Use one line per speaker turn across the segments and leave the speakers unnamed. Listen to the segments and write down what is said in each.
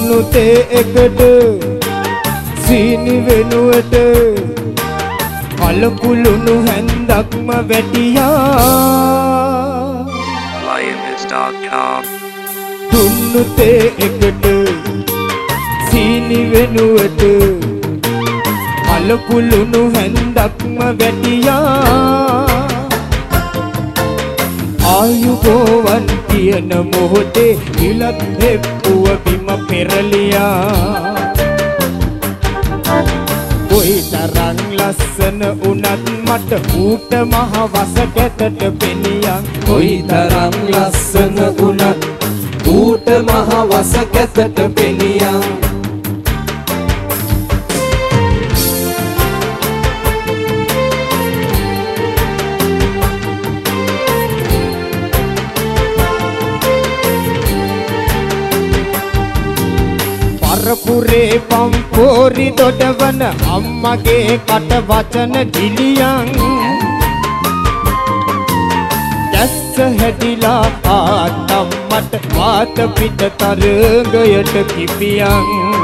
දුන්නු තේ එකට සීනි වෙනුවට කලකුළුණු හැන්දක්ම වැටියා දුන්නු තේ එකට සීනි වෙනුවට කලකුළුණු හැන්දක්ම වැටියා ආයුබෝවන් කියන මොහොතේ ඉලත් හෙප්පුව බිම පෙරලියා කොයි තරම් ලස්සන උනත් මට ඌට මහ වසකැතට පෙනියන්
කොයි තරම් ලස්සන උනත් ඌට මහ වසකැතට පෙනියන්
පරපුරේ පම්පෝරි දොඩවන අම්මගේ කට වචන දිලියන් දැස්ස හැදිලා ආතම්මට වාත පිට තරගයට කිපියන්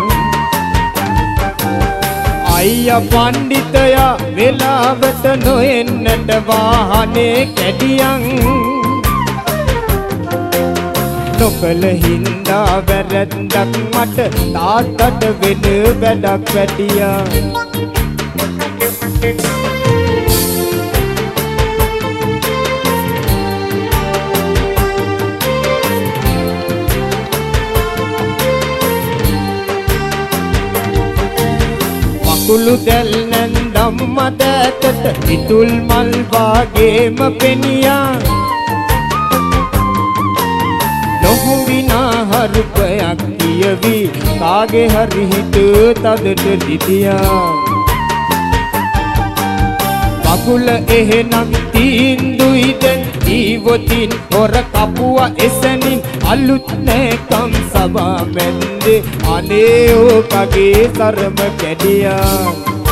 අයියා පණ්ඩිතයා වෙලාවට නොෙන්නට වාහනේ කැඩියන් නොකල හින්දා වැරැද්දක් මට තාත්තට වෙන වැඩක් වැටියා වකුළු දැල් නැන්දම් මත ඇතට ඉතුල් මල් වාගේම පෙනියා නොහු විනා හරුපයක් කියවි කාගේ හරි හිත තදට රිදියා වකුල එහෙනම් තීන්දුයි දැන් ජීවතින් හොර කපුව එසනින් අලුත් නෑකම් සබා මැද්දේ අනේ ඕකගේ තරම කැඩියා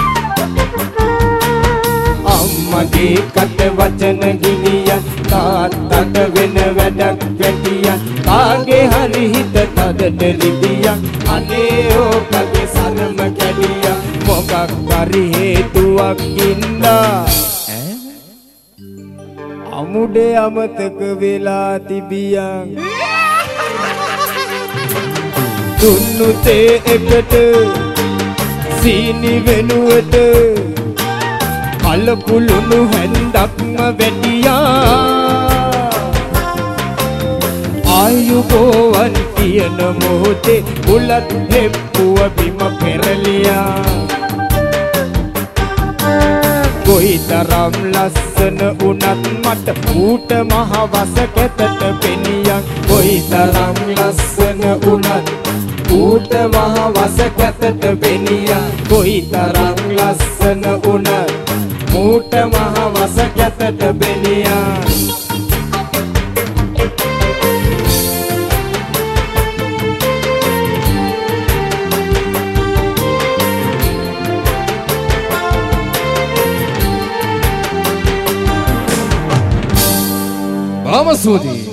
අම්මගේ කට වචන ගිනියන් තාත්තට වෙන වැඩක් වැටියන් කාගේ හරි හිත තදට රිදියන් අනේ ඕකගේ සරම කැඩියන් මොකක් හරි හේතුවක් ඉඳා අමුඩේ අමතක වෙලා තිබියන් දුන්නු තේ එකට සීනි වෙනුවට කලකුළුණු හැන්දක්ම වැටියා ආයුබෝවන් කියන මොහොතේ බුලත් හෙප්පුව බිම පෙරලියා කොයි තරම් ලස්සන උනත් මට ඌට මහ වසකැතට පෙනියන් කොයි තරම් ලස්සන උනත් ඌට මහ වසකැතට පෙනියන් කොයි තරම් ලස්සන උනත් ඌට මහ වසකැතට පෙනියන්
Vamos, Sudi.